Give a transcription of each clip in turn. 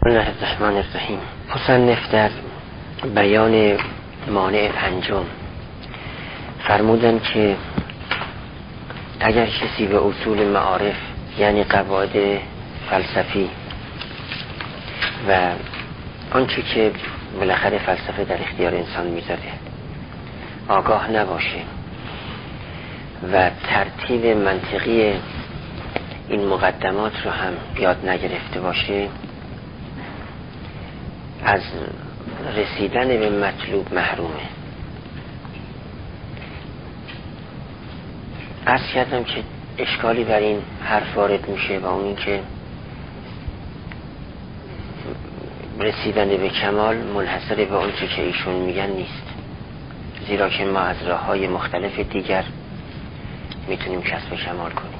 الله الرحمن الرحیم. مصنف در بیان مانع پنجم فرمودن که اگر کسی به اصول معارف یعنی قواعد فلسفی و آنچه که بالاخره فلسفه در اختیار انسان میذاره آگاه نباشه و ترتیب منطقی این مقدمات رو هم یاد نگرفته باشه، از رسیدن به مطلوب محرومه. عرض کردم که اشکالی بر این حرف وارد میشه و اون این که رسیدن به کمال منحصر به اون چه که ایشون میگن نیست، زیرا که ما از راه‌های مختلف دیگر میتونیم کسب کمال کنیم.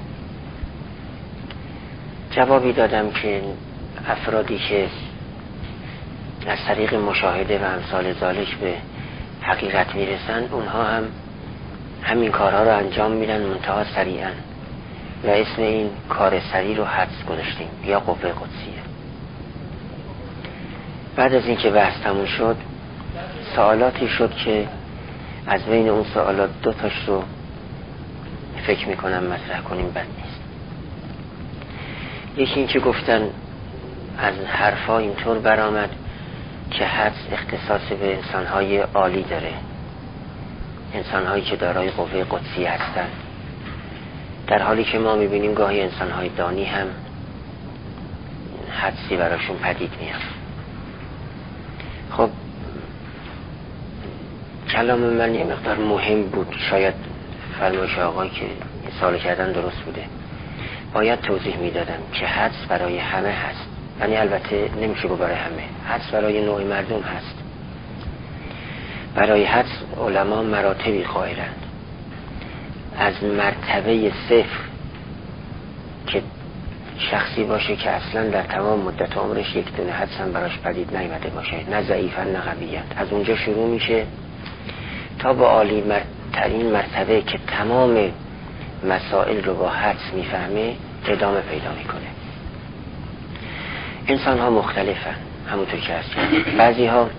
جوابی دادم که افرادی که از طریق مشاهده و امثال ذالک به حقیقت میرسن اونها هم همین کارها رو انجام میدن منتها سریعا و اسم این کار سریع رو حدس گذاشتیم یا قوه قدسیه. بعد از اینکه بحث تموم شد سوالاتی شد که از بین اون سوالات دو تاش رو فکر میکنم مطرح کنیم بد نیست. یکی این که گفتن از حرفا اینطور برآمد که حدس اختصاص به انسانهای عالی داره، انسانهایی که دارای قوه قدسی هستن، در حالی که ما میبینیم گاهی انسانهای دانی هم حدسی براشون پدید میاد. خب کلام من یه مقدار مهم بود، شاید فرمایش آقایی که سوال کردن درست بوده، باید توضیح میدادم که حدس برای همه هست، یعنی البته نمیشه برای همه، حدس برای نوع مردم هست. برای حدس علما مراتبی قائلند، از مرتبه صفر که شخصی باشه که اصلا در تمام مدت عمرش یک دونه حدس هم براش پدید نیامده باشه، نه ضعیفا نه قویت، از اونجا شروع میشه تا به عالی ترین مرتبه که تمام مسائل رو با حدس میفهمه ادامه پیدا میکنه. انسان ها مختلفن، همونطور که هست. بعضی ها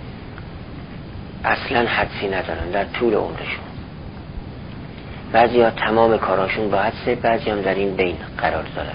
اصلا حدسی ندارن در طول عمرشون، بعضی ها تمام کاراشون با حدسه، بعضی هم در این بین قرار دارن.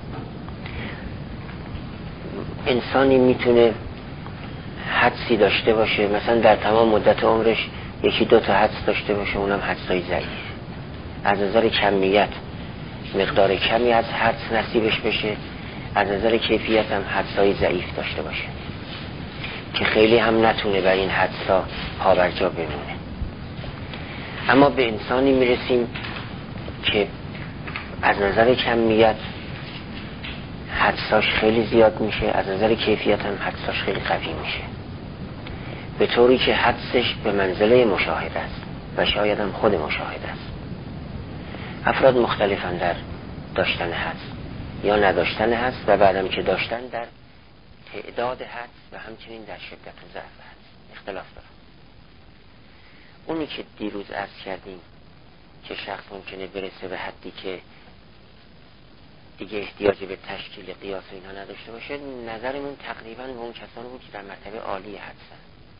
انسانی میتونه حدسی داشته باشه، مثلا در تمام مدت عمرش یکی دو تا حدس داشته باشه، اونم حدسای ضعیف، از نظر کمیت مقدار کمی از حدس نصیبش بشه، از نظر کیفیت هم حدسای ضعیف داشته باشه که خیلی هم نتونه بر این حدسا پابرجا بمونه. اما به انسانی میرسیم که از نظر کمیت حدساش خیلی زیاد میشه، از نظر کیفیت هم حدساش خیلی قوی میشه، به طوری که حدسش به منزله مشاهده است و شاید هم خود مشاهده است. افراد مختلفن در داشتن حدس یا نداشتن حدس و بعدم که داشتن در تعداد حدس و همچنین در شدت و ضعف حدس اختلاف داره. اونی که دیروز عرض کردیم که شخص ممکنه برسه به حدی که دیگه احتیاج به تشکیل قیاس و اینها نداشته باشه، نظرمون تقریبا به اون کسانی بود که در مرتبه عالی حدسن،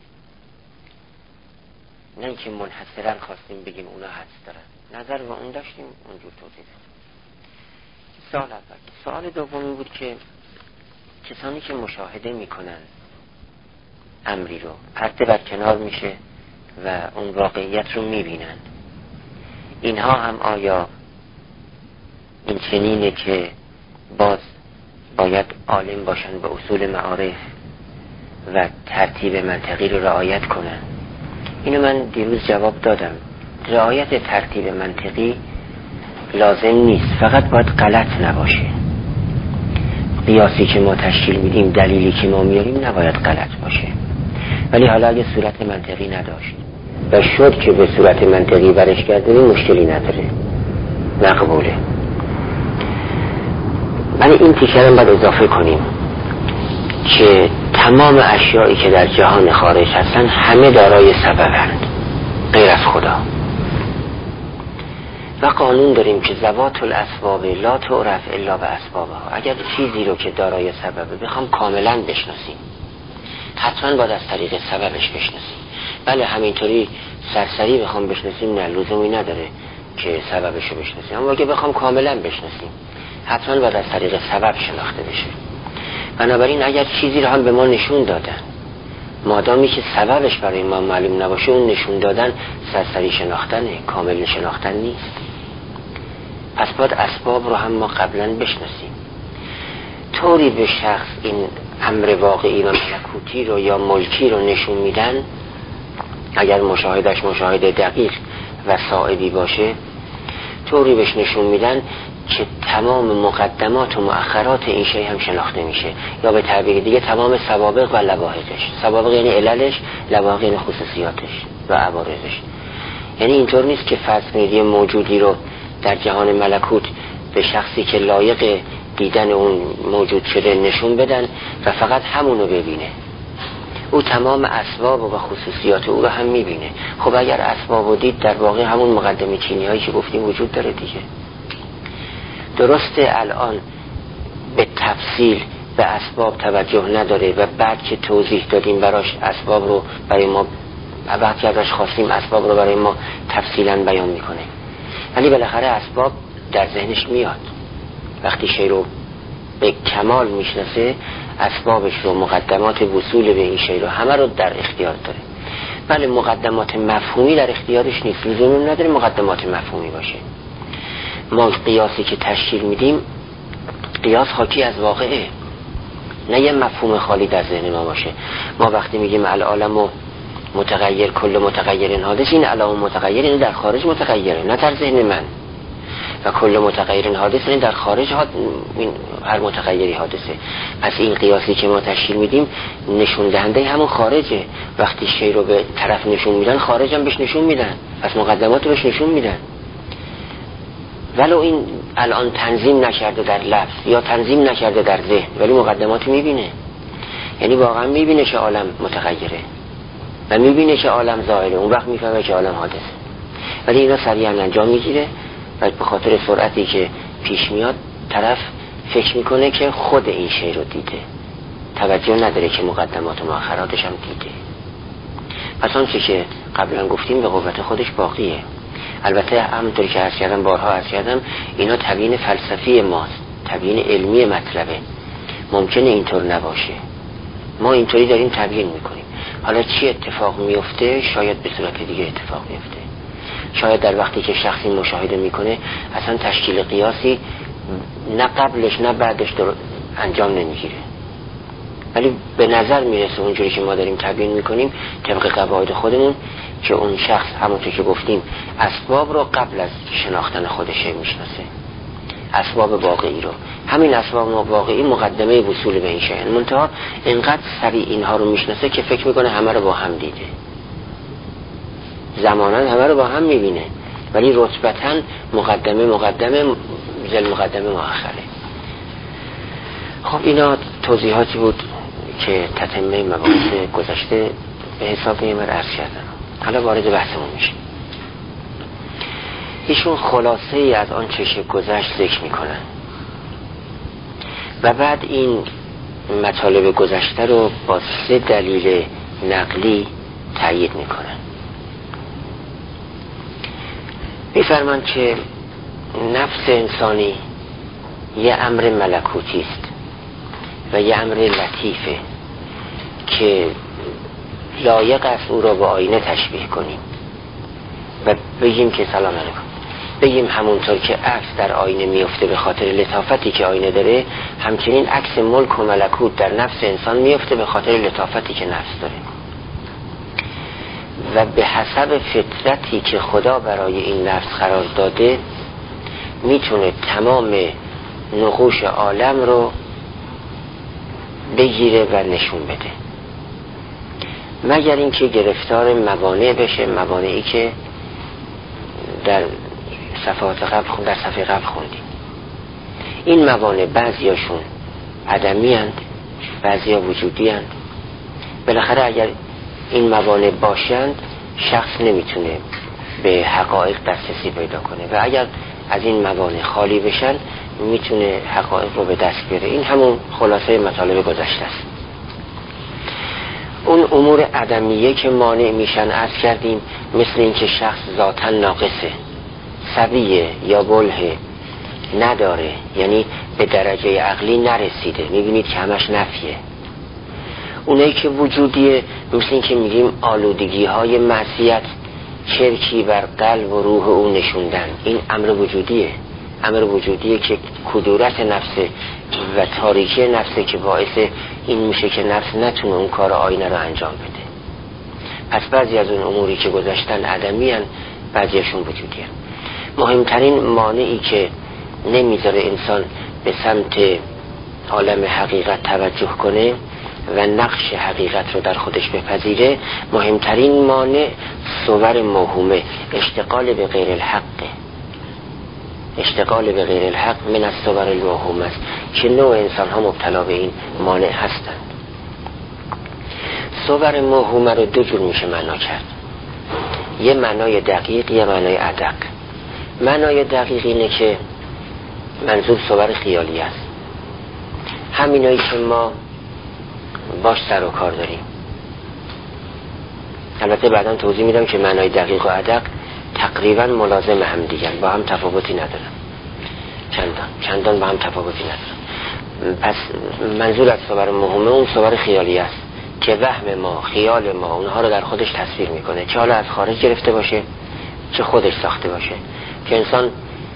نه اینکه منحصرا خواستیم بگیم اونا حدس دارن، نظر به اون داشتیم اونجور توضیح دادیم. سوال اول. سوال دومی بود که کسانی که مشاهده میکنن امری رو پرده بر کنار میشه و اون واقعیت رو میبینن، اینها هم آیا این چنینه که باز باید عالم باشن به اصول معارف و ترتیب منطقی رو رعایت کنن؟ اینو من دیروز جواب دادم. رعایت ترتیب منطقی لازم نیست، فقط باید غلط نباشه. قیاسی که ما تشکیل میدیم، دلیلی که ما میاریم نباید غلط باشه. ولی حالا اگه صورت منطقی نداشت و شد که به صورت منطقی برش کردنی مشکلی نداره، مقبوله. ولی این تیکرم باید اضافه کنیم که تمام اشیایی که در جهان خارج هستن همه دارای سببند غیر از خدا و قانون داریم که ذوات الاسباب لا تعرف الا باسبابها. اگر چیزی رو که دارای سببه بخوام کاملا بشناسیم، حتما باید از طریق سببش بشناسیم. بله همینطوری سرسری بخوام بشناسیم نه، لزومی نداره که سببش رو بشناسیم، اما اگه بخوام کاملا بشناسیم حتما باید از طریق سبب شناخته بشه. بنابراین اگر چیزی رو هم به ما نشون دادن، مادامی که سببش برای ما معلوم نباشه، اون نشون دادن سرسری شناختنه، کامل شناختن نیست. پس باید اسباب رو هم ما قبلا بشناسیم. طوری به شخص این امر واقعی و ملکوتی رو یا ملکی رو نشون میدن، اگر مشاهدش مشاهده دقیق و صائبی باشه، طوری بهش نشون میدن که تمام مقدمات و مؤخرات این شی هم شناخته میشه، یا به تعبیر دیگه تمام سوابق و لواحقش. سوابق یعنی عللش، لواحق یعنی خصوصیاتش و عوارضش. یعنی اینطور نیست که فرض کنید یه موجودی رو در جهان ملکوت به شخصی که لایق دیدن اون موجود شده نشون بدن و فقط همونو ببینه. او تمام اسباب و خصوصیات او رو هم میبینه. خب اگر اسباب رو دید، در واقع همون مقدمه چینی هایی که گفتیم وجود داره دیگه. درسته الان به تفصیل به اسباب توجه نداره و بعد که توضیح دادیم براش اسباب رو برای ما، بعد که ازش خواستیم اسباب رو برای ما تفصیلا بیان میکنه، ولی بالاخره اسباب در ذهنش میاد. وقتی شی رو به کمال میشناسه، اسبابش رو، مقدمات وصول به این شی رو همه رو در اختیار داره. بله مقدمات مفهومی در اختیارش نیست، لزومی نداره مقدمات مفهومی باشه. ما قیاسی که تشکیل میدیم، قیاس حاکی از واقعه، نه یه مفهوم خالی در ذهن ما باشه. ما وقتی میگیم العالم متغیر کل متغیر حادث، این علام متغیر این در خارج متغیره، نه در ذهن من. و کل متغیر حادث این در خارج هر متغیری حادثه. پس این قیاسی که ما تشکیل میدیم نشون دهنده همون خارجه. وقتی شی رو به طرف نشون میدن، خارج هم بهش نشون میدن، پس مقدمات رو بهش نشون میدن. ولو این الان تنظیم نکرده در لفظ یا تنظیم نکرده در ذهن، ولی مقدماتی میبینه. یعنی واقعا میبینه که عالم متغیره و میبینه که عالم ظاهره، اون وقت میفهمه که عالم حادثه. ولی اینا سریعا انجام میگیره و به خاطر سرعتی که پیش میاد طرف فکر میکنه که خود این شی رو دیده، توجه نداره که مقدمات و مؤخراتش هم دیده. پس آنچه که قبلا گفتیم به قوت خودش باقیه. البته همونطوری که عرض کردم، بارها عرض کردم، اینا تبیین فلسفی ماست، تبیین علمی مطلبه. ممکنه اینطور نباشه، ما اینطوری داریم تبیین میکنیم. حالا چی اتفاق میفته؟ شاید به صورت دیگه اتفاق میفته. شاید در وقتی که شخصی مشاهده میکنه اصلا تشکیل قیاسی نه قبلش نه بعدش انجام نمیگیره، ولی به نظر میرسه اونجوری که ما داریم تبیین میکنیم طبق قواعد خودمون که اون شخص همونطور که گفتیم اسباب رو قبل از شناختن خودش میشناسه، اسباب واقعی رو. همین اسباب واقعی مقدمه وصول به این شیء. منتها اینقدر سریع اینها رو میشناسه که فکر میکنه همه رو با هم دیده، زمانا همه رو با هم میبینه، ولی رتبتاً مقدمه زل مقدمه مؤخره. خب اینا توضیحاتی بود که تتمه مباحث گذشته به حساب میمد عرض کردم. حالا وارد بحثمون میشیم. ایشون خلاصه ای از آن چه گذشت ذکر میکنن و بعد این مطالب گذشته رو با 3 دلیل نقلی تأیید میکنن. میفرمان که نفس انسانی یه امر ملکوتی است و یه امر لطیفه که لایق است او را با آینه تشبیه کنیم و بگیم که سلام علیکم، بگیم همونطور که عکس در آینه میفته به خاطر لطافتی که آینه داره، همچنین عکس ملک و ملکوت در نفس انسان میفته به خاطر لطافتی که نفس داره و به حسب فطرتی که خدا برای این نفس قرار داده میتونه تمام نقوش عالم رو بگیره و نشون بده، مگر اینکه گرفتار موانع بشه، موانعی که در صفحه قبل خوندیم. این موانع بعضیاشون عدمی اند، بعضیا وجودی اند. بالاخره اگر این موانع باشند شخص نمیتونه به حقایق دسترسی پیدا کنه و اگر از این موانع خالی بشن میتونه حقایق رو به دست بیاره. این همون خلاصه مطالب گذشته است. اون امور عدمیه که مانع میشن عرض کردیم، مثل اینکه شخص ذاتاً ناقصه، سویه یا بلهه، نداره، یعنی به درجه عقلی نرسیده، میبینید که همش نفیه. اونایی که وجودیه، مثل این که میگیم آلودگی های معصیت چرکی بر قلب و روح اون نشوندن، این امر وجودیه، امر وجودیه که کدورت نفسه و تاریکی نفسه که باعث این میشه که نفس نتونه اون کار آینه رو انجام بده. پس بعضی از اون اموری که گذاشتن عدمی هن، بعضیشون وجودی هن. مهمترین مانعی که نمیذاره انسان به سمت عالم حقیقت توجه کنه و نقش حقیقت رو در خودش بپذیره، مهمترین مانع صور موهومه، اشتغال به غیر الحقه. اشتغال به غیر الحق من از صور الموهوم است که نوع انسان ها مبتلا به این مانع هستند. صور موهومه رو دو جور میشه معنا کرد، یه معنای دقیق، یه معنای ادق. معنای دقیق اینه که منظور صور خیالی است، همینایی که ما باش سر و کار داریم. البته بعداً توضیح میدم که معنای دقیق و ادق تقریبا ملازم هم دیگر، با هم تفاوتی ندارن، چندان با هم تفاوتی ندارن. پس منظور از صور موهومه اون صور خیالی است که وهم ما، خیال ما اونها رو در خودش تصویر میکنه، چه حالا از خارج گرفته باشه چه خودش ساخته باشه، که انسان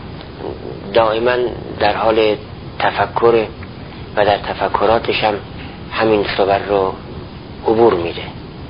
دائما در حال تفکر و در تفکراتش هم همین صور رو عبور میده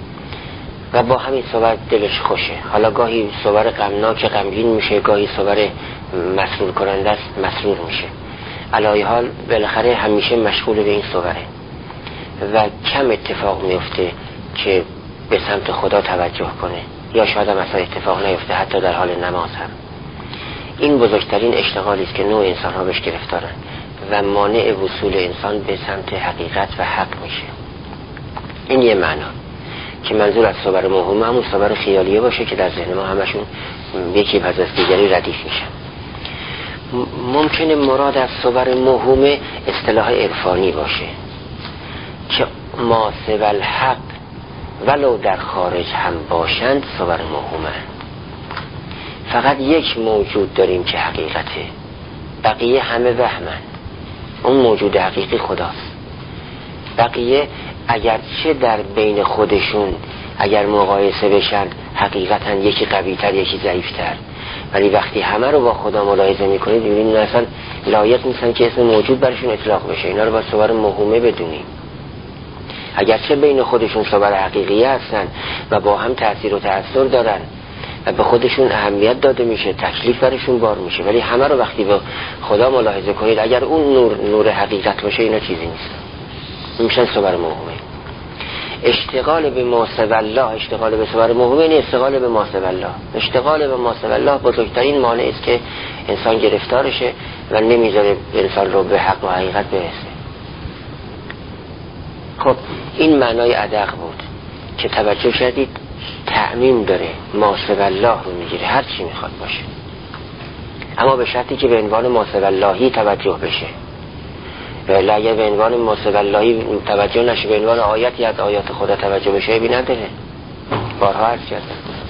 و با همین صور دلش خوشه. حالا گاهی صور غمناک غمگین میشه، گاهی صور مسرور کننده است مسرور میشه. علای حال بالاخره همیشه مشغول به این صوره و کم اتفاق میفته که به سمت خدا توجه کنه، یا شاید هم اصلا اتفاق نیفته حتی در حال نماز هم. این بزرگترین اشتغالی است که نوع انسان ها بهش گرفتارن و مانع وصول انسان به سمت حقیقت و حق میشه. این یه معنا که منظور از صور موهومه همون صور خیالیه باشه که در ذهن ما همشون یکی پس از دیگری ردیف میشن. ممکنه مراد از صور موهومه اصطلاح عرفانی باشه که ما سوی الحق ولو در خارج هم باشند صور موهومه. فقط یک موجود داریم که حقیقته، بقیه همه وهمن. اون موجود حقیقی خداست. بقیه اگرچه در بین خودشون اگر مقایسه بشن حقیقتا یکی قوی‌تر یکی ضعیف‌تر، ولی وقتی همه رو با خدا ملاحظه میکنید میبینید اصلا لایق نیستن که اسم موجود برشون اطلاق بشه. اینا رو با صور موهومه بدونیم. اگرچه بین خودشون صور حقیقی هستن و با هم تأثیر و تأثیر دارن و به خودشون اهمیت داده میشه، تکلیف برشون بار میشه، ولی همه رو وقتی با خدا ملاحظه کنید اگر اون نور حقیقت باشه اینا چیزی نیست، میشن صور موهومه. اشتغال به ما سوی الله، اشتغال به صور موهومه این اشتغال به ما سوی الله. اشتغال به ما سوی الله بزرگترین مانع است که انسان گرفتارشه و نمیذاره انسان رو به حق و حقیقت برسه. خب این معنای ادق بود که توجه شدید تعمیم داره، ما سوی الله رو میگیره، هر چی میخواد باشه، اما به شرطی که به عنوان ما سوی اللهی توجه بشه. ولی اگر به عنوان ما سوی اللهی توجه نشه، به عنوان آیتی از آیات خدا توجه بشه، بی نداره. بارها عرض کردم.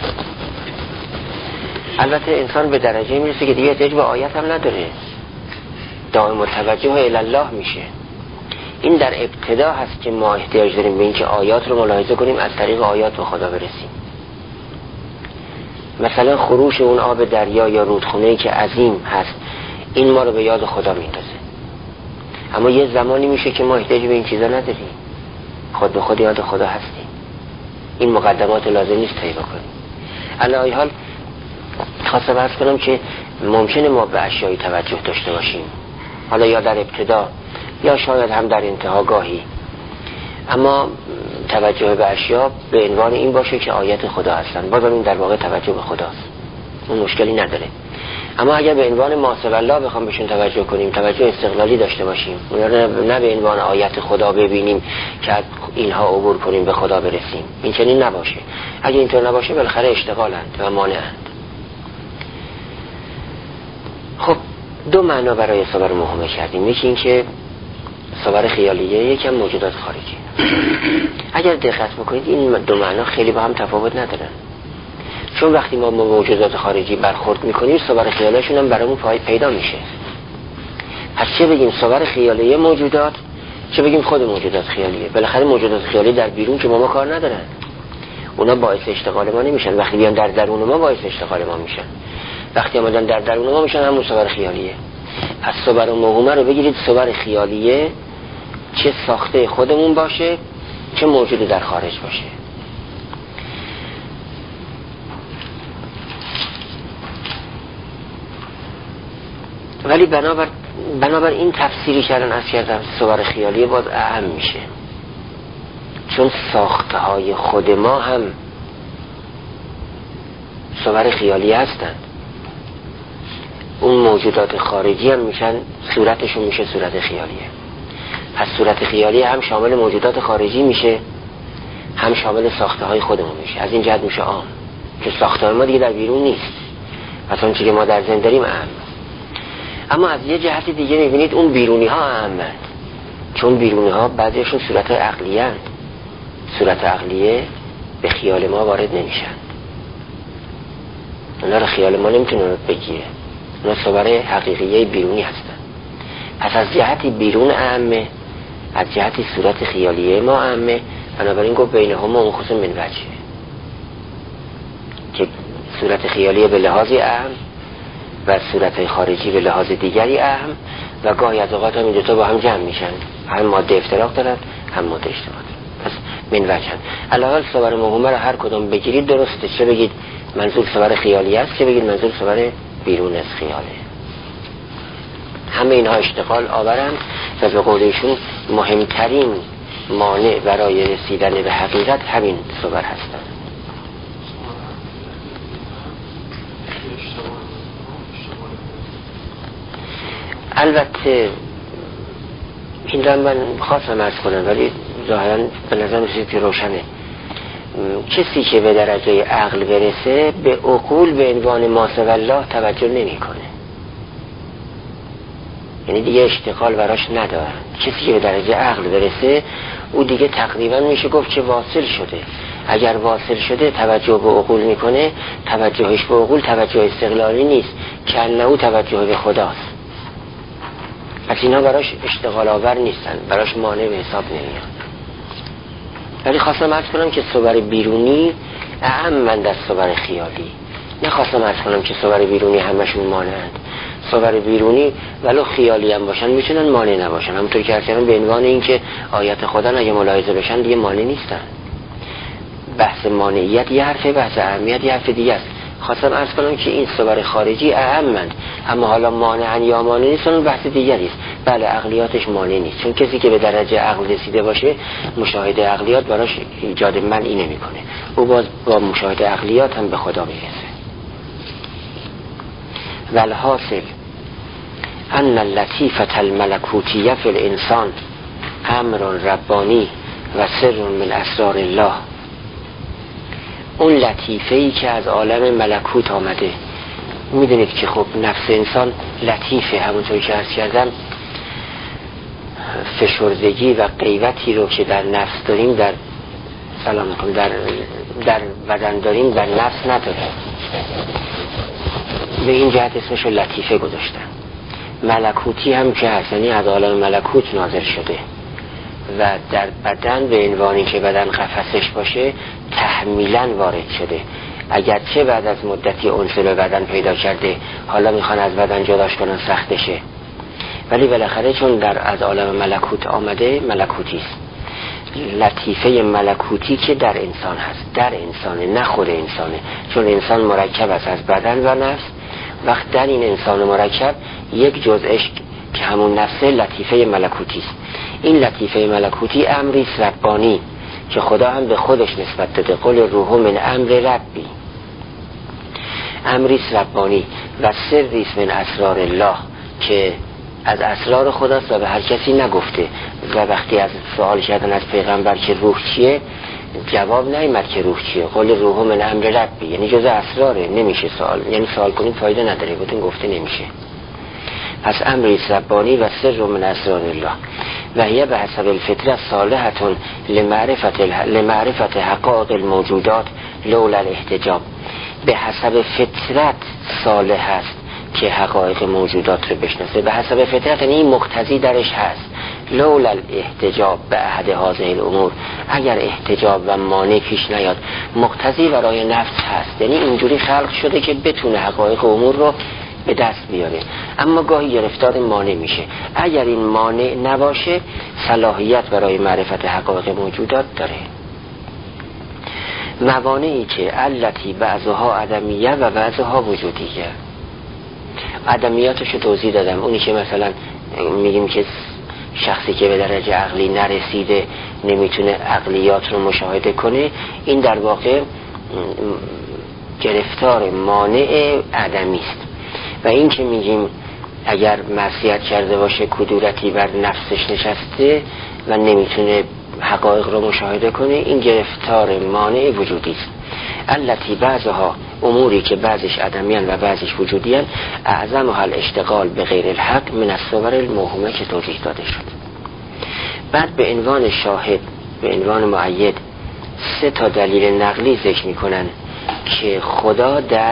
البته انسان به درجه میرسه که دیگه احتیاج به آیت هم نداره، دائم توجه الی الله میشه. این در ابتدا هست که ما احتیاج داریم به این که آیات رو ملاحظه کنیم، از طریق آیات به خدا برسیم. مثلا خروش اون آب دریا یا رودخونه‌ای که عظیم هست، این ما رو به یاد خدا میندازه. اما یه زمانی میشه که ما احتیاج به این چیزا نداریم، خود به خود یاد خدا هستیم. این مقدمات لازم نیست طی بکنیم. علی حال خواستم عرض کنم که ممکنه ما به اشیایی توجه داشته باشیم، حالا یا در ابتدا یا شاید هم در انتها گاهی، اما توجه به اشیا به عنوان این باشه که آیت خدا هستن، بازم این در واقع توجه به خداست، اون مشکلی نداره. اما اگر به عنوان ما سوی الله بخوام بهشون توجه کنیم، توجه استقلالی داشته باشیم، نه به عنوان آیت خدا ببینیم که از اینها عبور کنیم به خدا برسیم، این چنین نباشه. اگه اینطور نباشه بالاخره اشتغالند و مانعند. دو معنا برای صور موهومه کردیم. یکی این که صور خیالیه، یکم موجودات خارجی. اگر دقت بکنید این دو معنا خیلی با هم تفاوت ندارن، چون وقتی ما موجودات خارجی برخورد میکنیم صور خیالیشون هم برامون پیدا میشه. پس چه بگیم صور خیالیه موجودات، چه بگیم خود موجودات خیالیه. بالاخره موجودات خیالی در بیرون که ما کار ندارن، اونا باعث اشتغال ما نمیشن. وقتی بیان در درون ما باعث اشتغال ما میشن، وقتی آمدن در درون ما میشن همون صور خیالیه. پس صور موهومه رو بگیرید صور خیالیه، چه ساخته خودمون باشه چه موجود در خارج باشه. ولی بنابر این تفسیری کردن از کردم صور خیالیه باز اهم میشه، چون ساخته های خود ما هم صور خیالی هستند. اون موجودات خارجی هم میشن صورتشون میشه صورت خیالیه. پس صورت خیالی هم شامل موجودات خارجی میشه، هم شامل ساخته های خودمون میشه. از این جهت میشه عام، که ساخته ما دیگه در بیرون نیست، پس اون چیزی که ما در ذهن داریم اهم. اما از یه جهت دیگه میبینید اون بیرونی ها اهمند، چون بیرونی ها بعضیشون صورت عقلیه هست. صورت عقلیه به خیال ما وارد نمیشن، اونا رو خیال ما نمیتونه بگیره، اونا صور حقیقیه بیرونی هستن. پس از جهتی بیرون اهمه، از جهتی صورت خیالیه ما اهمه. بنابراین گفت بینهما منقسم من وجه، که صورت خیالیه به لحاظی اهم و صورت خارجی به لحاظ دیگری اهم، و گاهی از اوقات هم این دوتا با هم جمع میشن، هم ماده افتراق دارن هم ماده اشتراک دارن. پس من وجه علاوه صور موهومه رو هر کدوم بگیرید درسته، چه بگید منظور صور خیالی است چه بگید منظور صور بیرون از خیاله، همه اینها اشتغال آورن و به قول ایشون مهمترین مانع برای رسیدن به حقیقت همین صور هستن. البته این رو من خواستم عرض کنم، ولی ظاهرا به نظر میسید که روشنه. کسی که به درجه عقل برسه به عقول به عنوان ما سوی الله توجه نمی کنه، یعنی دیگه اشتغال براش ندارن. کسی که به درجه عقل برسه او دیگه تقریبا میشه گفت که واصل شده. اگر واصل شده توجه به عقول میکنه، توجهش به عقول توجه استقلالی نیست، که انه توجه به خداست. پس اینا براش اشتغال آور نیستن، براش مانع به حساب نمیاد. ولی خواستم عرض کنم که صور بیرونی اهمند از صور خیالی. نخواستم عرض کنم که صور بیرونی همشون مانعند. صور بیرونی ولو خیالی هم باشن میتونن مانع نباشن، همونطور که عرض کردم به عنوان این که آیات خدا اگه ملاحظه بشن دیگه مانع نیستن. بحث مانعیت یه حرفه، بحث اهمیت یه حرف دیگه است. خواستم عرض کنم که این صور خارجی اهمند، اما حالا مانعن یا مانع نیستن اون بحث دیگری است. بله عقلیاتش مانع نیست، چون کسی که به درجه عقل رسیده باشه مشاهده عقلیات براش ایجاد منعی نمیکنه، او باز با مشاهده عقلیات هم به خدا میرسه. والحاصل ان اللطیفة الملکوتیه فی الانسان امر ربانی و سر من اسرار الله. اون لطیفه‌ای که از عالم ملکوت آمده، میدونید که خب نفس انسان لطیفه، همونطور که عرض کردم فشردگی و قیوتی رو که در نفس داریم در بدن داریم در نفس نداره، به این جهت اسمش رو لطیفه گذاشتن. ملکوتی هم که هست، یعنی از عالم ملکوت نازل شده و در بدن به عنوانی که بدن قفسش باشه تحمیلا وارد شده. اگرچه بعد از مدتی انس به بدن پیدا کرده، حالا میخوان از بدن جداش کنن سختشه، ولی بالاخره چون از عالم ملکوت آمده ملکوتی است. لطیفه ملکوتی که در انسان هست، در انسانه نه خود انسانه، چون انسان مرکب است از بدن و نفس. وقت در این انسان مرکب یک جزءش که همون نفسه لطیفه ملکوتی است. این لطیفه ملکوتی امری ربانی که خدا هم به خودش نسبت داده، قل روح من امر ربی، امری ربانی و سری من اسرار الله که از اسرار خداست و به هر کسی نگفته. و وقتی از سوال کردن از پیغمبر که روح چیه، جواب نیامد که روح چیه، قل روح من امر ربی، یعنی جزء اسراره، نمیشه سوال، یعنی سوال کنید فایده نداره، بودین گفته نمیشه. پس امری ربانی و سر من اسرار الله و هی به حسب الفطره صالحه لمعرفت حقائق الموجودات لولا الاحتجاب. به حسب فطرت صالح است که حقایق موجودات رو بشناسه. به حسب فطرت یعنی این مقتضی درش هست. لولا الاحتجاب به احد هذه الامور، اگر احتجاب و مانع پیش نیاد مقتضی برای نفس هست، یعنی اینجوری خلق شده که بتونه حقایق امور رو به دست بیاره، اما گاهی گرفتار مانع میشه. اگر این مانع نباشه صلاحیت برای معرفت حقایق موجودات داره. موانعی که علتی بعضها عدمیه و بعضها وجودیه. عدمیاتش رو توضیح دادم. اونی که مثلا میگیم که شخصی که به درجه عقلی نرسیده نمیتونه عقلیات رو مشاهده کنه، این در واقع گرفتار مانع عدمی است. و این که میگیم اگر معصیت کرده باشه کدورتی بر نفسش نشسته و نمیتونه حقایق رو مشاهده کنه، این گرفتار مانع وجودی است. التی بعضها اموری که بعضش عدمیان و بعضش وجودیان، اعظمها الاشتغال به غیر الحق من الصور الموهومه که توضیح داده شد. بعد به عنوان شاهد، به عنوان مؤید 3 دلیل نقلی ذکر میکنن که خدا در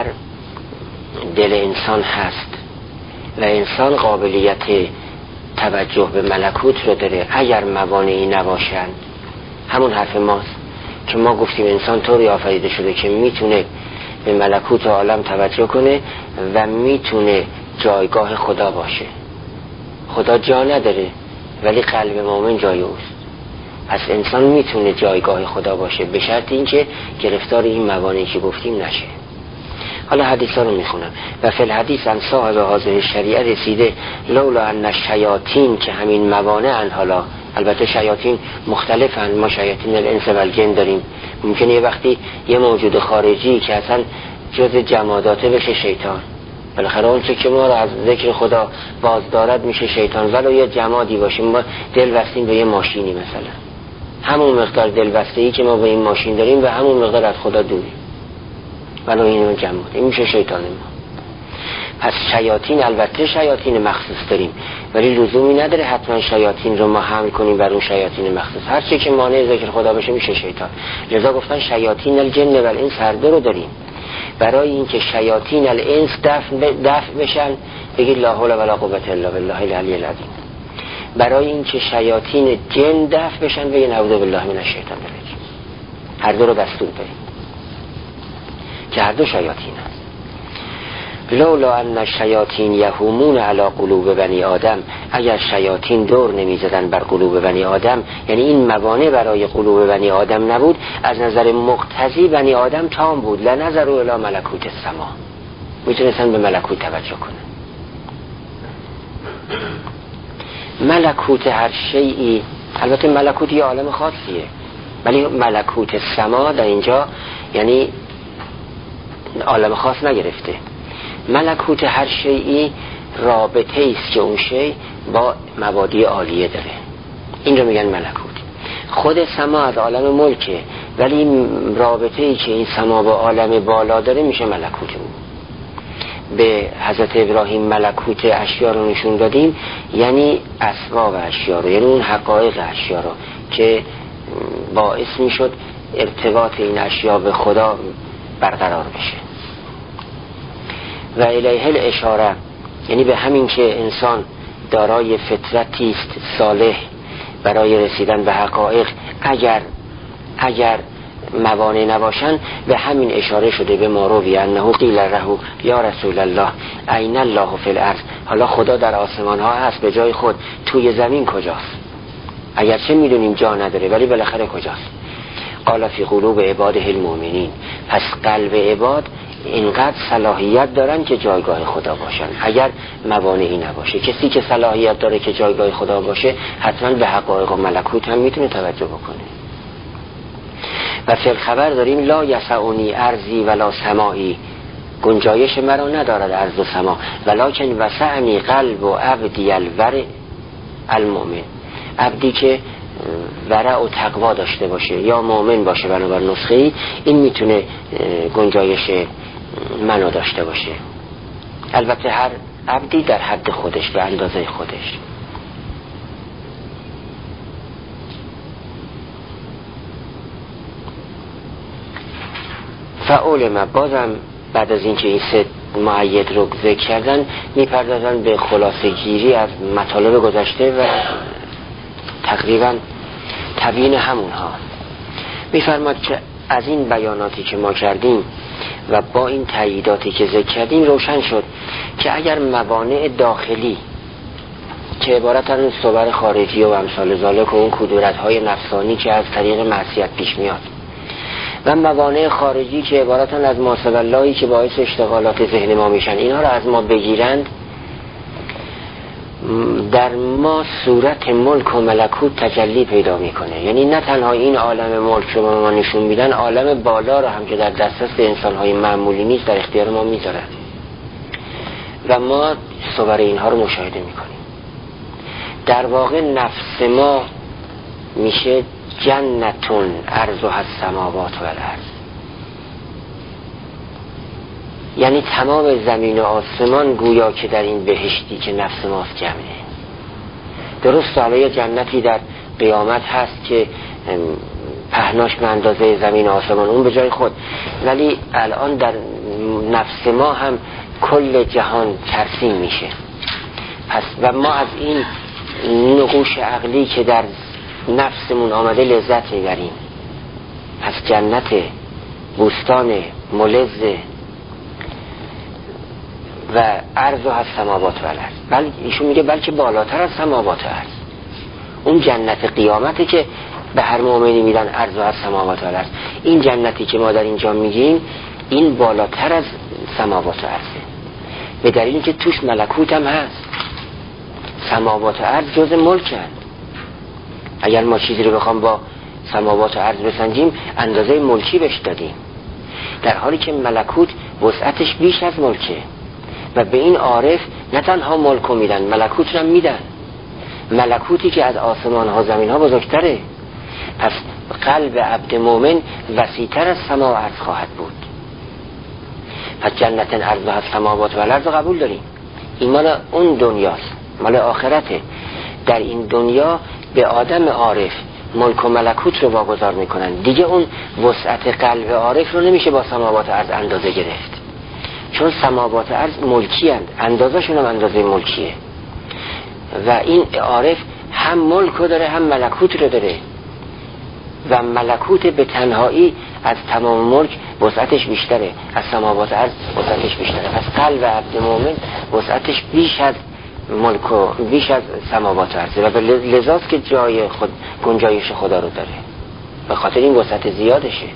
دل انسان هست و انسان قابلیت توجه به ملکوت رو داره اگر موانعی نباشن. همون حرف ماست که ما گفتیم انسان طوری آفریده شده که میتونه به ملکوت عالم توجه کنه و میتونه جایگاه خدا باشه. خدا جا نداره ولی قلب مؤمن جای اوست. پس انسان میتونه جایگاه خدا باشه به شرط اینکه گرفتار این موانعی که گفتیم نشه. حالا حدیث ها رو میخونم. و فی الحدیث ان صاحب هذه شریعه رسیده لولا ان الشیاطین، که همین موانع حالا البته شیاطین مختلفن، ما شیاطین الانس و الجن داریم. ممکنه یه وقتی یه موجود خارجی که اصلا جز جماداته بشه شیطان، بالاخره اون چه که ما رو از ذکر خدا باز دارد میشه شیطان. ولو یه جمادی باشیم، ما دل بستیم به یه ماشینی مثلا، همون مقدار دل بسته‌ای که ما به این ماشین داریم و همون مقدار از خدا دوریم، ولو این جماد، این میشه شیطان ما. پس شیاطین البته شیاطین مخصوص داریم ولی لزومی نداره حتما شیاطین رو ما حمل کنیم بر اون شیاطین مخصوص. هر چی که مانع ذکر خدا بشه میشه شیطان. لذا گفتن شیاطین الجن و الانس هر دو رو داریم. برای اینکه شیاطین الانس دفع بشن بگید لا حول ولا قوة الا بالله العلی العظیم. برای اینکه شیاطین جن دفع بشن بگید نعوذ بالله من الشیطان الرجیم. هر دو رو دستور داریم که هر دو شیاطین هست. لولا ان الشیاطین یهومون علی قلوب بنی آدم، اگر شیاطین دور نمیزدن بر قلوب بنی آدم، یعنی این موانع برای قلوب بنی آدم نبود، از نظر مقتضی بنی آدم تام بود. لنظروا الی ملکوت السما، میتونستن به ملکوت توجه کنن. ملکوت هر شیئی، البته ملکوت یه عالم خاصیه، ولی ملکوت السما در اینجا یعنی عالم خاص نگرفته. ملکوت هر شیئی رابطه ایست که اون شی با مبادی عالیه داره، این رو میگن ملکوت. خود سما از عالم ملکه ولی رابطه ای که این سما با عالم بالا داره میشه ملکوت اون. به حضرت ابراهیم ملکوت اشیا رو نشون دادیم، یعنی اسباب اشیا رو، یعنی اون حقایق اشیا رو که باعث میشد ارتباط این اشیا به خدا برقرار بشه. و الیه الاشاره، یعنی به همین که انسان دارای فطرتی است صالح برای رسیدن به حقایق اگر موانع نباشن، به همین اشاره شده به ما روی انه قیل له یا رسول الله این الله فی الارض. حالا خدا در آسمان ها هست، به جای خود توی زمین کجاست؟ اگرچه میدونیم جا نداره ولی بالاخره کجاست؟ قال فی قلوب عباده المؤمنین. پس قلب عباد اینقدر صلاحیت دارن که جایگاه خدا باشن اگر موانعی نباشه. کسی که صلاحیت داره که جایگاه خدا باشه حتما به حقایق و ملکوت هم میتونه توجه بکنه. و فی الخبر داریم لا یسعنی ارضی ولا سمائی، گنجایش مرا ندارد ارض و سما، ولکن وسعنی قلب و عبدی الورع المؤمن. عبدی که ورع و تقوا داشته باشه یا مؤمن باشه، بنابر نسخه‌ای این میتونه گنجایش منو داشته باشه. البته هر عبدی در حد خودش، به اندازه خودش. فعلم، بازم بعد از اینکه این سه مؤید رو ذکر کردن میپردازن به خلاصه گیری از مطالب گذشته و تقریبا تبیین همونها. میفرماد که از این بیاناتی که ما کردیم و با این تأییداتی که ذکر کردیم روشن شد که اگر موانع داخلی که عبارت از صور خارجی و امثال ذالک و اون کدورت‌های نفسانی که از طریق معصیت پیش میاد و موانع خارجی که عبارت از ماسواللهی که باعث اشتغالات ذهن ما میشن، اینها رو از ما بگیرند، در ما صورت ملک و ملکوت تجلی پیدا میکنه. یعنی نه تنها این عالم ملک رو ما نشون میدن، عالم بالا رو هم که در دسترس انسان‌های معمولی نیست در اختیار ما میذارن و ما صور اینها رو مشاهده میکنیم. در واقع نفس ما میشه جنتون عرضها السماوات و الارض، یعنی تمام زمین و آسمان گویا که در این بهشتی که نفس ماست جمعه. درست حالا جنتی در قیامت هست که پهناش به اندازه زمین و آسمان، اون به جای خود، ولی الان در نفس ما هم کل جهان ترسیم میشه. پس و ما از این نقوش عقلی که در نفسمون آمده لذت میبریم. پس جنت، بوستان ملز و عرض از سماوات و الارض، ایشون میگه بلکه بالاتر از سماوات و الارض. اون جنت قیامته که به هر مؤمنی میدن عرض از سماوات و الارض. این جنتی که ما در اینجا میگیم این بالاتر از سماوات و الارضه، به دلیل که توش ملکوت هم هست. سماوات و الارض جز ملکند. اگر ما چیزی رو بخوام با سماوات و الارض بسنجیم اندازه ملکی بهش دادیم، در حالی که ملکوت وسعتش بیش از ملکه و به این عارف نه تنها ملکو میدن، ملکوت رو میدن، ملکوتی که از آسمان ها زمین ها بزرگتره. پس قلب عبد مومن وسیع‌تر از سما و ارض خواهد بود. پس جنت عرضها از سماوات و الارض قبول داریم، این مال اون دنیاست، مال آخرته. در این دنیا به آدم عارف ملک و ملکوت رو واگذار میکنن، دیگه اون وسعت قلب عارف رو نمیشه با سماوات ارض اندازه گرفت، چون سماوات ارض ملکی هست، اندازه شون هم اندازه ملکیه و این عارف هم ملک رو داره هم ملکوت رو داره و ملکوت به تنهایی از تمام ملک وسعتش بیشتره، از سماوات ارض وسعتش بیشتره. پس قلب عبد مومن وسعتش بیش از ملک و بیش از سماوات ارض و لذاست که جای خود گنجایش خدا رو داره، به خاطر این وسعت زیادشه.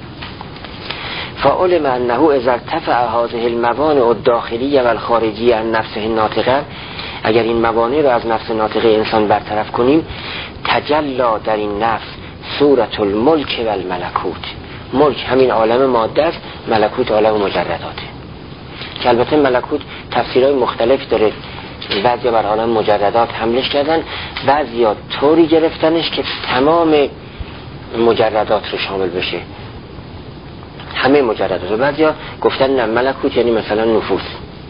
فعلم انه اذا ارتفع هذه الموانع الداخلیه و الخارجیه عن نفسه الناطقه، اگر این موانع رو از نفس ناطقه انسان برطرف کنیم، تجلا در این نفس صورت الملک و الملکوت. ملک همین عالم ماده است، ملکوت عالم مجرداته که البته ملکوت تفسیرهای مختلف داره. بعضی بر عالم مجردات حملش کردن، بعضی ها طوری گرفتنش که تمام مجردات رو شامل بشه، همه مجردات. بعضی ها گفتن نه ملکوت یعنی مثلا نفوس،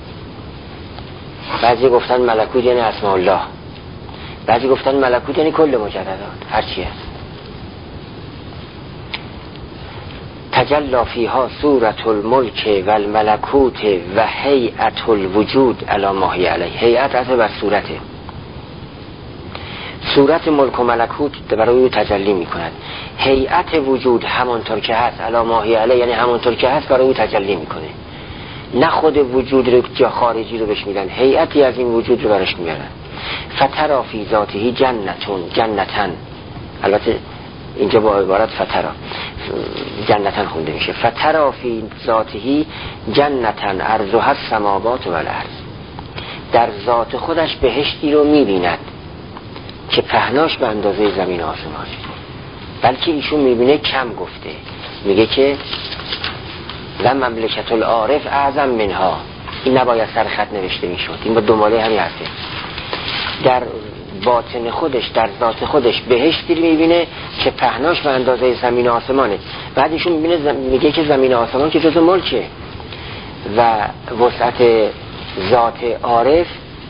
بعضی گفتن ملکوت یعنی اسماء الله، بعضی گفتن ملکوت یعنی کل مجردات، هرچی هست. تجلا فیها صورت الملک و الملکوت و هیئت الوجود علی ما هی علیه. هیئت اصلا بر صورته، صورت ملک و ملکوت برای او تجلی می کند. هیئت وجود همانطور که هست علی ما هی علیه، یعنی همانطور که هست برای او تجلی می کنه، نه خود وجود رو جا خارجی رو بهش میدن، هیئتی از این وجود رو براش میارن. فترا فی ذاته جنتن، البته اینجا با عبارت فترا جنتن خونده میشه. فترا فی ذاته جنتن عرضها السماوات و الارض، در ذات خودش بهشتی رو میبیند که پهناش به اندازه زمین و آسمان. بلکه ایشون میبینه کم گفته، میگه که و مملکت العارف اعظم منها، این نباید سر خط نوشته میشد، این با دنباله همین هسته. در باطن خودش، در ذات خودش بهشتی میبینه که پهناش به اندازه زمین و آسمانه. بعد ایشون میگه که زمین و آسمان که جزء ملکه و وسعت ذات عارف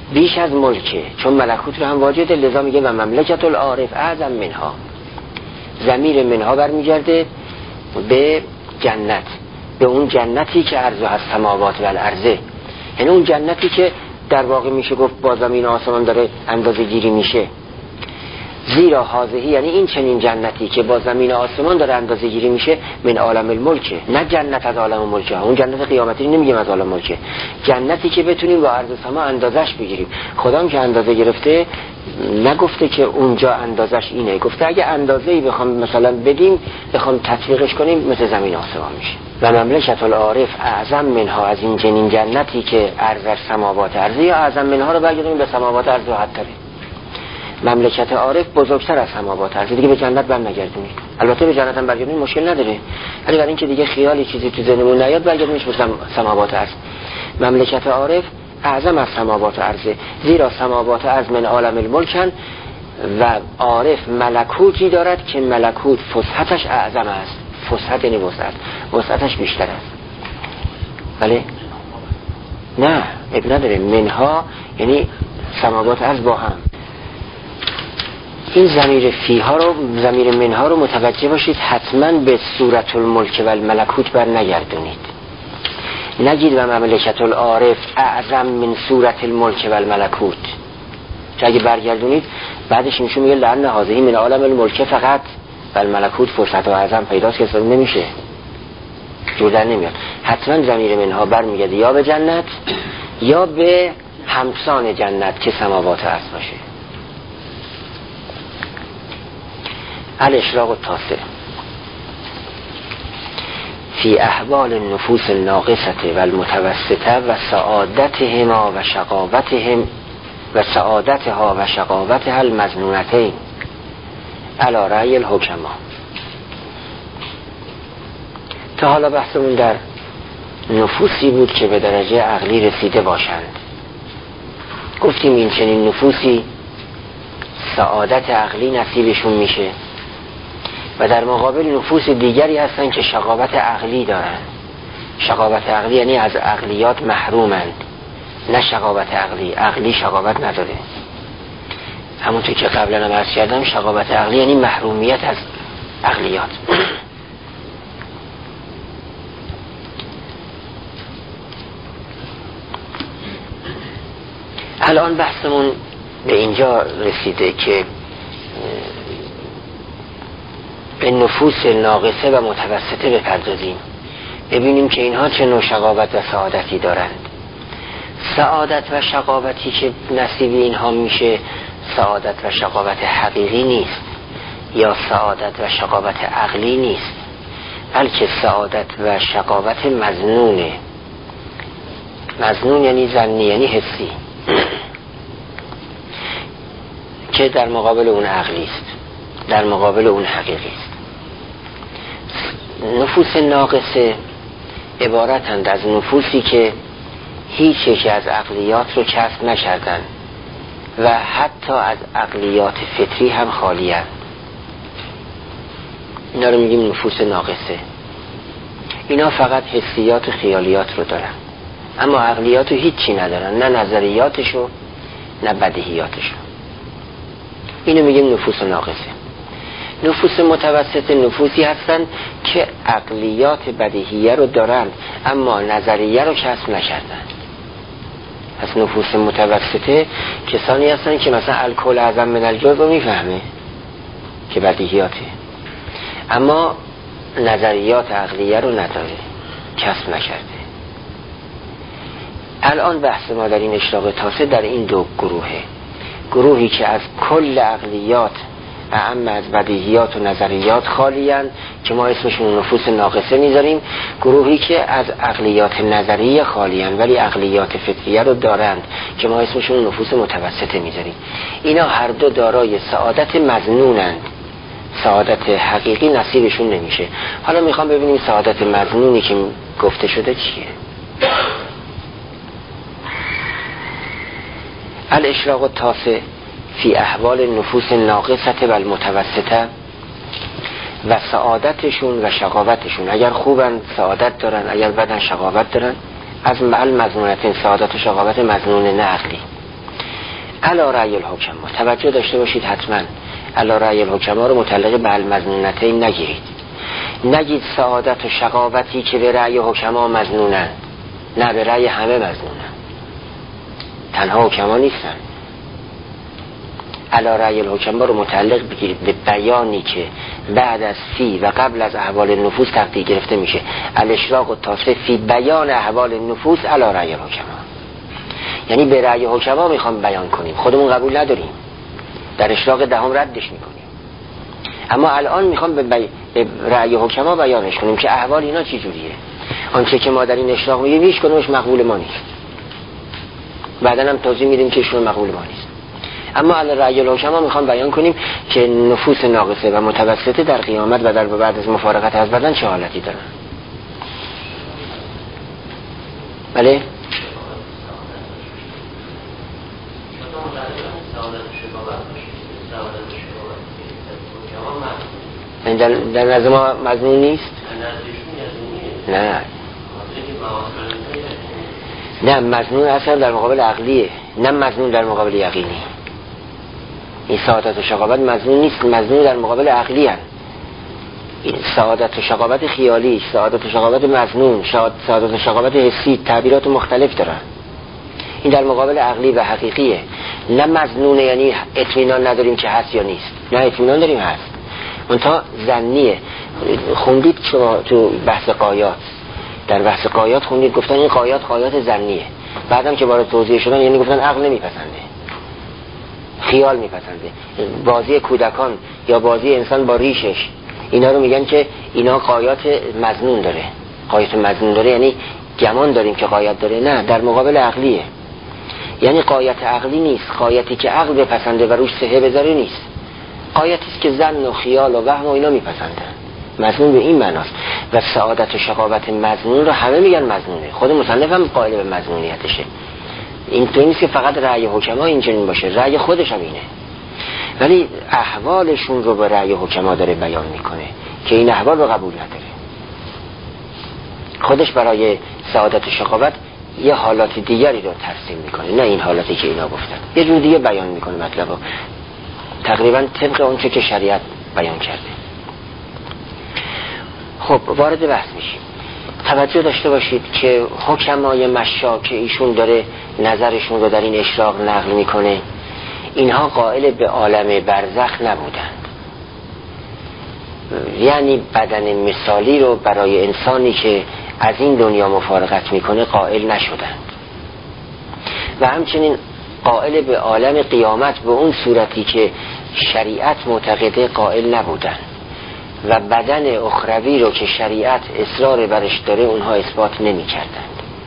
بیش از ملکه، چون ملکوت رو هم واجده، لذا میگه و مملکت العارف اعظم منها. ضمیر منها برمیگرده به جنت، به اون جنتی که عرض از سماوات و الارضه، یعنی اون جنتی که در واقع میشه گفت با زمین و آسمان داره اندازه گیری میشه. زیرا حاضهی یعنی این چنین جنتی که با زمین و آسمان داره اندازه گیری میشه، من عالم الملکه، نه جنت از عالم ملکه، اون جنت قیامتی نمیگیم از عالم ملکه، جنتی که بتونیم با عرض سما اندازش بگیریم. خدا هم که اندازه گرفته نگفته که اونجا اندازش اینه، گفته اگه اندازه‌ای بخوام مثلا بدیم، بخوام تطبیقش کنیم، مثل زمین و آسمان میشه. و مملکت العارف اعظم منها، از این چنین جنتی که عرض سماوات ارضی، یا اعظم منها رو برگردیم به سماوات ارض و حتی مملکت عارف بزرگتر از سماوات ارض، دیگه به جنت برنگردونید. البته به جنت هم برگردونید مشکل نداره، ولی برای اینکه دیگه خیالی چیزی تو ذهنمون نیاد برگردونیش به سماوات ارض. مملکت عارف اعظم از سماوات ارض، زیرا سماوات ارض من عالم الملکن و عارف ملکوتی دارد که ملکوت فسحتش اعظم است. فسحت یعنی وسعتش بیشتر است. بله؟ نه اب نداره، منها یعنی سماوات ارض با هم. این ضمیر فیها رو، ضمیر منها رو متوجه باشید، حتما به صورت الملک و الملکوت بر نگردونید. نگید و مملکت العارف اعظم من صورت الملک و الملکوت، چون اگه برگردونید بعدش میشه میگه لعن هذه من عالم الملک فقط و الملکوت فرصت و اعظم پیداست که اصلا نمیشه، جور نمیاد. حتما ضمیر منها برمیگرده یا به جنت یا به همسان جنت که سماوات ارض باشه. الاشراق التاسع فی احوال النفوس الناقصه و المتوسطه و سعادتهما و شقاوتهم و سعادتها و شقاوتها المظنونتین علی رأی الحکما. تا حالا بحثمون در نفوسی بود که به درجه عقلی رسیده باشند. گفتیم این چنین نفوسی سعادت عقلی نصیبشون میشه و در مقابل نفوس دیگری هستن که شقاوت عقلی دارن. شقاوت عقلی یعنی از عقلیات محرومند، نه شقاوت عقلی، عقلی شقاوت نداره. همونطور که قبلا هم عرض کردم، شقاوت عقلی یعنی محرومیت از عقلیات. الان بحثمون به اینجا رسیده که به نفوس ناقصه و متوسطه بپردازیم، ببینیم که اینها چه نوع شقاوت و سعادتی دارند. سعادت و شقاوتی که نصیب اینها میشه سعادت و شقاوت حقیقی نیست یا سعادت و شقاوت عقلی نیست، بلکه سعادت و شقاوت مظنونه. مظنون یعنی ظنی، یعنی حسی، که در مقابل اون عقلی است، در مقابل اون حقیقی است. نفوس ناقصه عبارتند از نفوسی که هیچ یک از عقلیات رو کسب نکردن و حتی از عقلیات فطری هم خالی هستند. اینا رو میگیم نفوس ناقصه. اینا فقط حسیات و خیالیات رو دارن، اما عقلیات رو هیچی ندارن، نه نظریاتشو نه بدیهیاتشو. اینو میگیم نفوس ناقصه. نفوس متوسط نفوسی هستن که عقلیات بدیهیه رو دارن اما نظریه رو کسب نکردن. پس نفوس متوسطه کسانی هستن که مثلا الکل اعظم من الجزء رو میفهمه که بدیهیاته، اما نظریات عقلیه رو نداره، کسب نکرده. الان بحث ما در این اشراق تاسع در این دو گروهه. گروهی که از کل عقلیات اما از بدیهیات و نظریات خالی‌اند که ما اسمشون نفوس ناقصه میذاریم. گروهی که از عقلیات نظریه خالی‌اند ولی عقلیات فطریه رو دارند که ما اسمشون نفوس متوسطه میذاریم. اینا هر دو دارای سعادت مظنونند، سعادت حقیقی نصیبشون نمیشه. حالا میخوام ببینیم سعادت مظنونی که گفته شده چیه. الاشراق التاسع فی احوال نفوس ناقصه و المتوسطه و سعادتشون و شقاوتشون. اگر خوبن سعادت دارن، اگر بدن شقاوت دارن. از المظنونتین، سعادت و شقاوت مظنون نه عقلی. علی رأی الحکما. توجه داشته باشید حتما علی رأی الحکما رو متعلق به المظنونتین نگیرید. نگید سعادت و شقاوتی که به رأی حکما مظنونن، نه، به رأی همه مظنونن، تنها حکما نیستن. علی رأی الحکما رو متعلق بگیرید به بیانی که بعد از فی و قبل از احوال النفوس تقدیر گرفته میشه. الاشراق التاسع فی بیان احوال النفوس علی رأی الحکما، یعنی به رأی حکما میخوام بیان کنیم، خودمون قبول نداریم، در اشراق دهم ردش میکنیم، اما الان میخوام به رأی حکما بیانش کنیم که احوال اینا چی جوریه. آنچه که ما در این اشراق میگیم هیچ کدومش مقبول ما نیست، بعدن هم توضیح میدیم که ایشون مقبول ما نیست. اما علی رأی الحکما میخوام بیان کنیم که نفوس ناقصه و متوسطه در قیامت و در بعد از مفارقت از بدن چه حالتی دارن. بله؟ در نظر ما مظنون نیست؟ نه مظنون اصلا در مقابل عقلیه، نه مظنون در مقابل یقینی. این سعادت و شقاوت مظنون نیست، مظنون در مقابل عقلی هست. این سعادت و شقاوت خیالی، سعادت و شقاوت مظنون، سعادت و شقاوت حسی، تعبیرات مختلف دارن. این در مقابل عقلی و حقیقیه، نه مظنونه، یعنی اطمینان نداریم که هست یا نیست، نه اطمینان داریم هست، منتها ظنیه. خوندید شما تو بحث قایات، در بحث قایات خوندید گفتن این قایات ظنیه، بعدم که وارد توضیح شدن یعنی گفتن عقل نمیپسنده، خیال میپسنده. بازی کودکان یا بازی انسان با ریشش، اینا رو میگن که اینا قایات مظنون داره. قایات مظنون داره یعنی گمان داریم که قایات داره، نه، در مقابل عقلیه، یعنی قایت عقلی نیست، قایتی که عقل بپسنده و روش صحه بذاره نیست، قایتی است که ظن و خیال و وهم و اینا میپسندن. مظنون به این معناست. و سعادت و شقاوت مظنون رو همه میگن مظنونه، خود مصنف هم قائل به مظنونیتشه. این تو نیست که فقط رأی حکما اینجوری باشه، رأی خودش هم اینه، ولی احوالشون رو به رأی حکما داره بیان میکنه که این احوال رو قبول نداره. خودش برای سعادت و شقاوت یه حالات دیگری رو ترسیم میکنه، نه این حالاتی که اینا گفتن، یه جور دیگه بیان میکنه مطلب رو، تقریبا طبق اون که شریعت بیان کرده. خب وارد بحث میشیم. توجه داشته باشید که حکمای مشاک که ایشون داره نظرشون رو در این اشراق نقل میکنه، اینها قائل به عالم برزخ نبودن، یعنی بدن مثالی رو برای انسانی که از این دنیا مفارقت میکنه قائل نشدن، و همچنین قائل به عالم قیامت به اون صورتی که شریعت معتقده قائل نبودن، و بدن اخروی رو که شریعت اصرار برش داره اونها اثبات نمی کردن.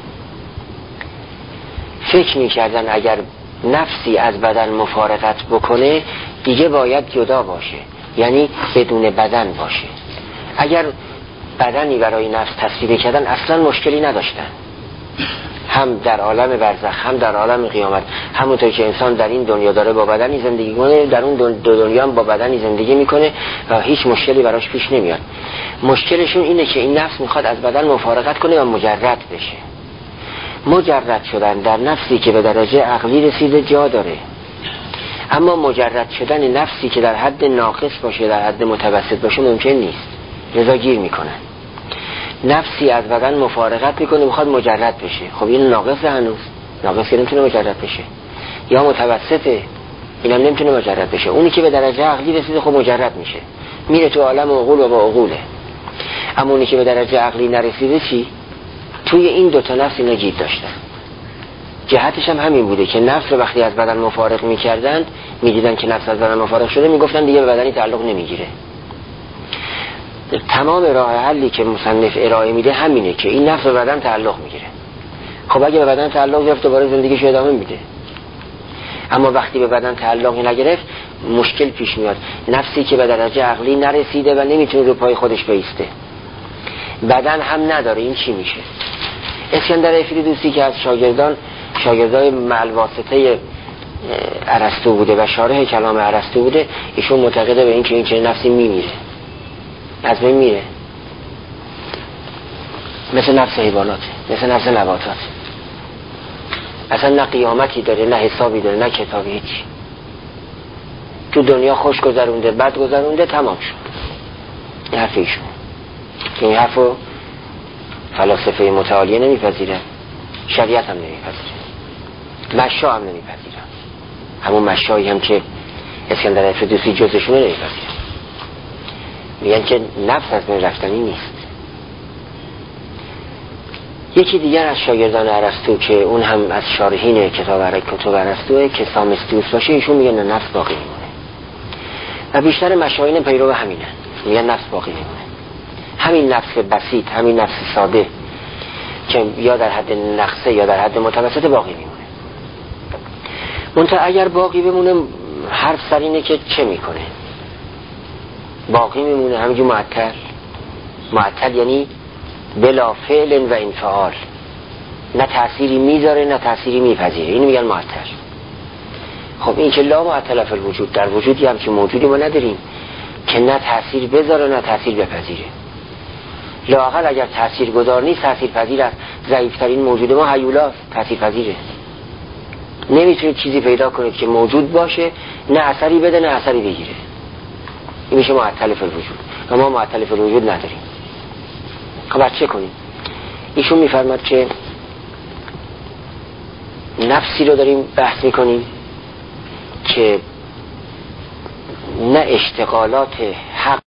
فکر می کردن اگر نفسی از بدن مفارقت بکنه دیگه باید جدا باشه، یعنی بدون بدن باشه. اگر بدنی برای نفس تصویب کردن اصلا مشکلی نداشتن، هم در عالم برزخ هم در عالم قیامت، همونطور که انسان در این دنیا داره با بدنی زندگی کنه، در اون دو دنیا هم با بدنی زندگی میکنه و هیچ مشکلی براش پیش نمیاد. مشکلشون اینه که این نفس میخواد از بدن مفارقت کنه و مجرد بشه. مجرد شدن در نفسی که به درجه عقلی رسیده جا داره، اما مجرد شدن نفسی که در حد ناقص باشه، در حد متوسط باشه ممکن نیست، لذا گیر میکنن. نفسی از بدن مفارقت میکنه میخواد مجرد بشه، خب این ناقصه، هنوز ناقص که نمیتونه مجرد بشه، یا متوسطه اینم نمیتونه مجرد بشه. اونی که به درجه عقلی رسیده خب مجرد میشه، میره تو عالم عقول و با عقوله. اما اونی که به درجه عقلی نرسیده چی؟ توی این دوتا نفس اینا جید داشتن. جهتش هم همین بوده که نفس رو وقتی از بدن مفارق میکردند، میدیدن که نفس از بدن مفارق شده، میگفتن دیگه به بدنی تعلق نمیگیره. تمام راه حلی که مصنف ارائه میده همینه که این نفس به بدن تعلق میگیره. خب اگه به بدن تعلق گرفت دوباره زندگیش ادامه میده، اما وقتی به بدن تعلقی نگرفت مشکل پیش میاد. نفسی که به درجه عقلی نرسیده و نمیتونه رو پای خودش بایسته، بدن هم نداره، این چی میشه؟ اسکندر افریدوسی که از شاگردای معلواسطه ارسطو بوده و شارح کلام ارسطو بوده، ایشون معتقده به این که این چه نفسی میمیره، از بین میره، مثل نفس حیوانات، مثل نفس نباتات. اصلا نه قیامتی داره، نه حسابی داره، نه کتابی، هیچی. تو دنیا خوش گذرونده، بد گذرونده، تمام شد. این حرف ایشون که این حرفو فلاسفه متعالیه نمیپذیره، شریعت هم نمیپذیره، مشا هم نمیپذیره، همون مشایی هم که اسکندر افریدوسی جزشونه نمیپذیره. میگن که نفس از من رفتنی نیست. یکی دیگر از شاگردان ارسطو که اون هم از شارحین کتب ارسطوئه که سامستیوس باشه، ایشون میگن نه، نفس باقی میمونه. و بیشتر مشایخ پیرو همینه، میگن نفس باقی میمونه. همین نفس بسیط، همین نفس ساده که یا در حد نقصه یا در حد متوسط باقی میمونه. منتها اگر باقی بمونه، حرف سر اینه که چه میکنه؟ باقی میمونه همینجور معطل یعنی بلا فعل و انفعال، نه تأثیری میذاره نه تأثیری میپذیره، اینو میگن معطل. خب این که لا معطل فی الوجود، در وجودی هم که موجودی ما نداریم که نه تأثیر بذاره نه تأثیر بپذیره. لااقل اگر تأثیر گذار نیست، تأثیر پذیر است. ضعیفترین موجود ما هیولاست، تأثیر پذیره. نمیتونید چیزی پیدا کنید که موجود باشه نه اثری بده نه اثری بگیره. این میشه معطل فی الوجود. اما معطل فی الوجود نداریم. خب چه کنیم؟ ایشون میفرماد که نفسی رو داریم بحث میکنیم که نه اشتغالات